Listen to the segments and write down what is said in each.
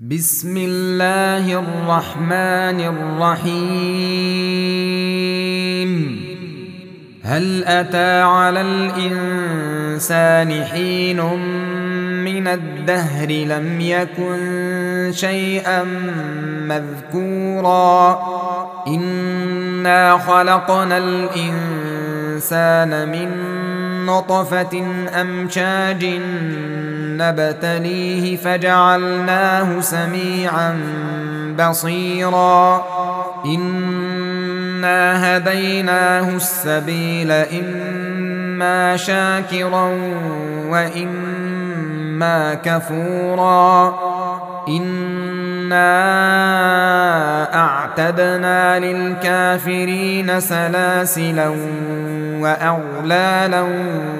بسم الله الرحمن الرحيم. هل أتى على الإنسان حين من الدهر لم يكن شيئا مذكورا إنا خلقنا الإنسان من نطفة أمشاج نبتليه فجعلناه سميعا بصيرا إنا هديناه السبيل إما شاكرا وإما كفورا إنا أعتدنا للكافرين سلاسلا وأغلالا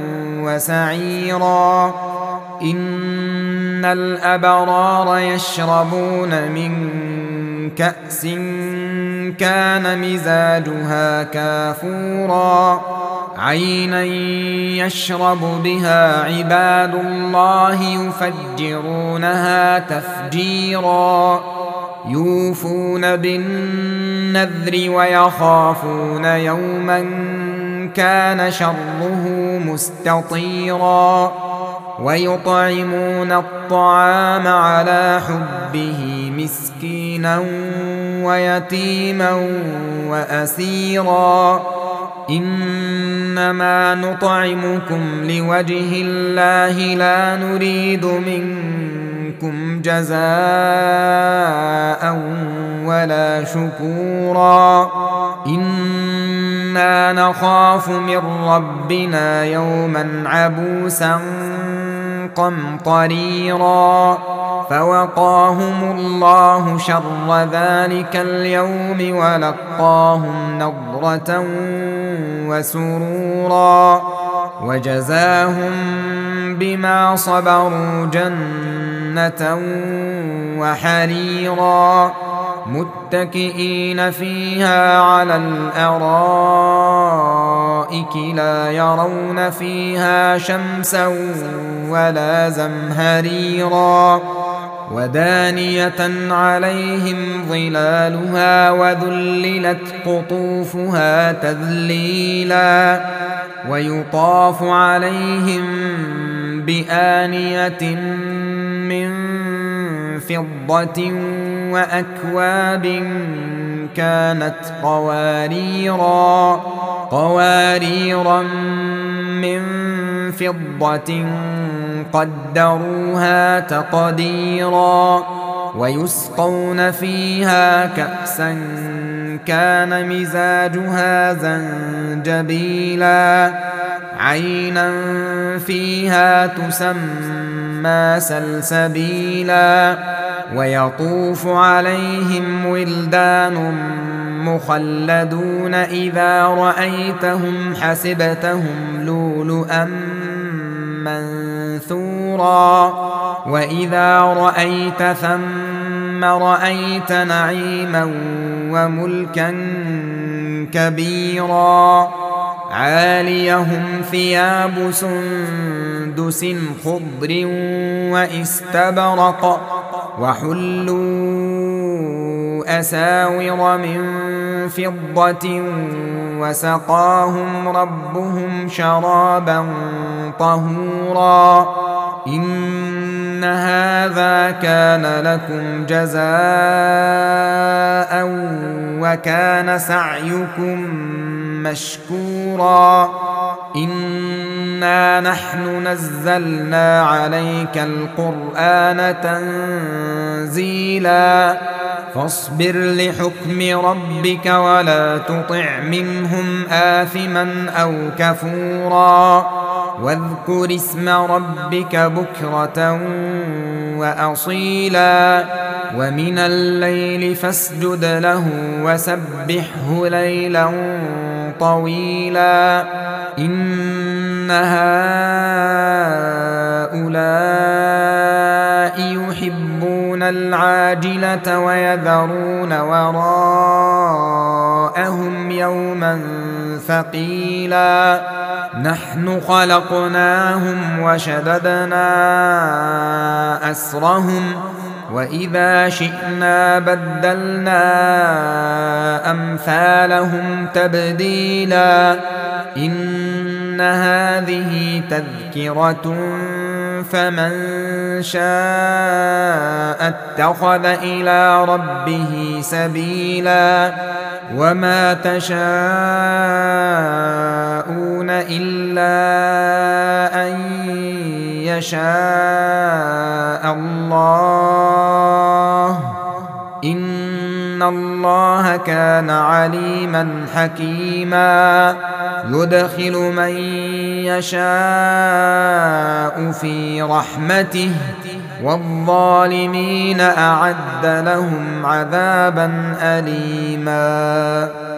وسعيرا إن الأبرار يشربون من كأس كان مزاجها كافورا عينا يشرب بها عباد الله يفجرونها تفجيرا يوفون بالنذر ويخافون يوما كان شره مستطيرا ويطعمون الطعام على حبه مسكينا ويتيما وأسيرا إنما نطعمكم لوجه الله لا نريد منكم جزاء ولا شكورا إنا نخاف من ربنا يوما عبوسا قمطريرا فوقاهم الله شر ذلك اليوم ولقاهم نضرة وسرورا وجزاهم بما صبروا جنة وحريرا متكئين فيها على الأرائك لا يرون فيها شمسا ولا زمهريرا ودانية عليهم ظلالها وذللت قطوفها تذليلا ويطاف عليهم بآنية من فضة وأكواب كانت قواريرا من فضة قدروها تقديرا ويسقون فيها كأسا كان مزاجها زنجبيلا عينا فيها تسمى سلسبيلا ويطوف عليهم ولدان مخلدون إذا رأيتهم حسبتهم لؤلؤا منثورا وإذا رأيت ثم رأيت نعيما وملكا كبيرا عاليهم ثياب سندس خضر واستبرق وحلوا أساور من فضة وسقاهم ربهم شرابا طهورا إن هذا كان لكم جزاء وكان سعيكم مشكورا إنا نحن نزلنا عليك القرآن تنزيلا فاصبر لحكم ربك ولا تطع منهم آثما أو كفورا واذكر اسم ربك بكرة وأصيلا ومن الليل فاسجد له وسبحه ليلا طويلا إن هؤلاء يحبون العاجلة ويذرون وراءهم يوما ثقيلا نحن خلقناهم وشددنا أسرهم وإذا شئنا بدلنا أمثالهم تبديلا إن هذه تذكرة فمن شاء اتخذ إلى ربه سبيلا وما تشاءون إلا أن يشاء الله إن الله كان عليما حكيما يدخل من يشاء في رحمته والظالمين أعد لهم عذابا أليما